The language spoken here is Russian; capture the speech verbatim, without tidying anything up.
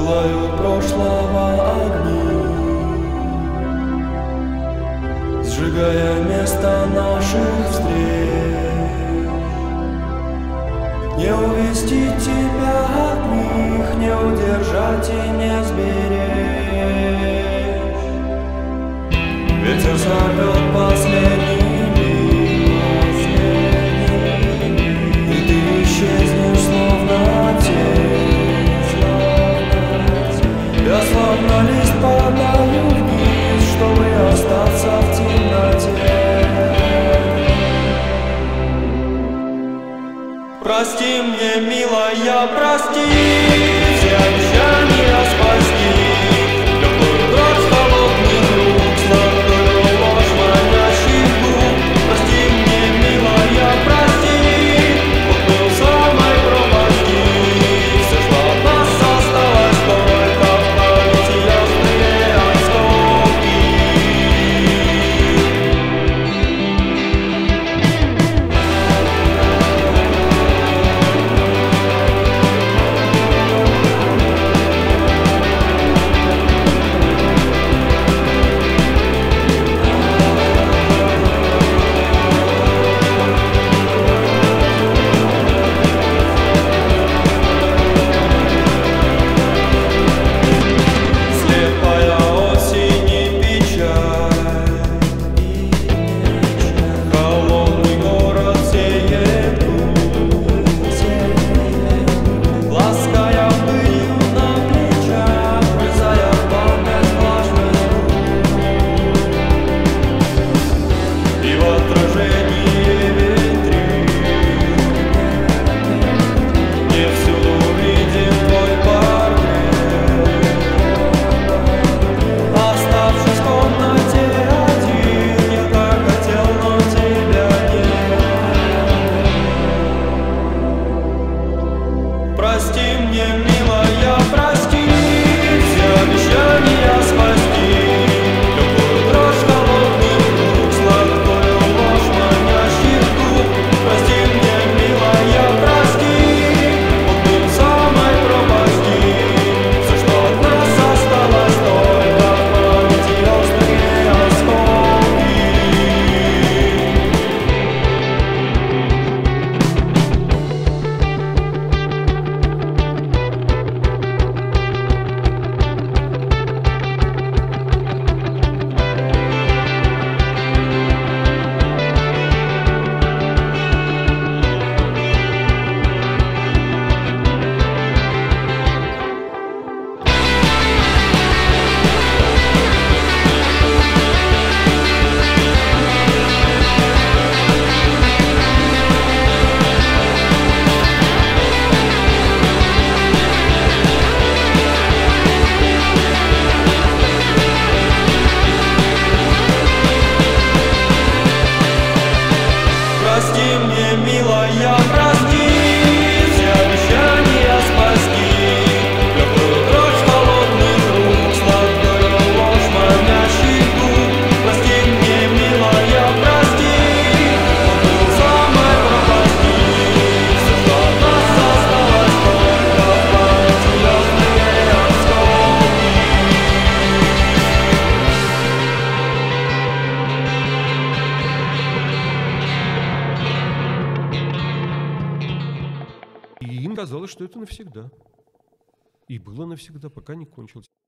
Пылают прошлого огни, сжигая место наших встреч. Не увести тебя от них, не удержать и не сберечь. Ветер сорвет последний лист, и ты исчезнешь словно тень. Я словно лист падаю вниз, чтобы остаться в темноте. Прости мне, милая, прости все обещания спасти. Любую дрожь холодных рук, сладкую ложь манящих губ. Прости мне, милая, прости, вот был самой пропасти. Все, что от нас осталось, только в памяти ясные осколки. Слепая осень и печаль, холодный город сеет грусть, лаская пылью на плечах, врезая в память влажных рук. И в отражении ветрит не всюду видим твой портрет. Оставшись в комнате один, я так хотел, но тебя нет. Прости мне, милая, прости все обещания спасти. Любую дрожь холодных рук, сладкую ложь манящих губ. Прости мне, милая, прости, вот был самой пропасти. Все, что от нас осталось, только в памяти острые осколки. Прости мне, милая, прости все обещания спасти. Любую дрожь холодных рук, сладкую ложь манящих губ. Прости мне, милая, прости, вот был самой пропасти. Все, что от нас осталось, только в памяти ясные осколки. И им казалось, что это навсегда. И было навсегда, пока не кончилось.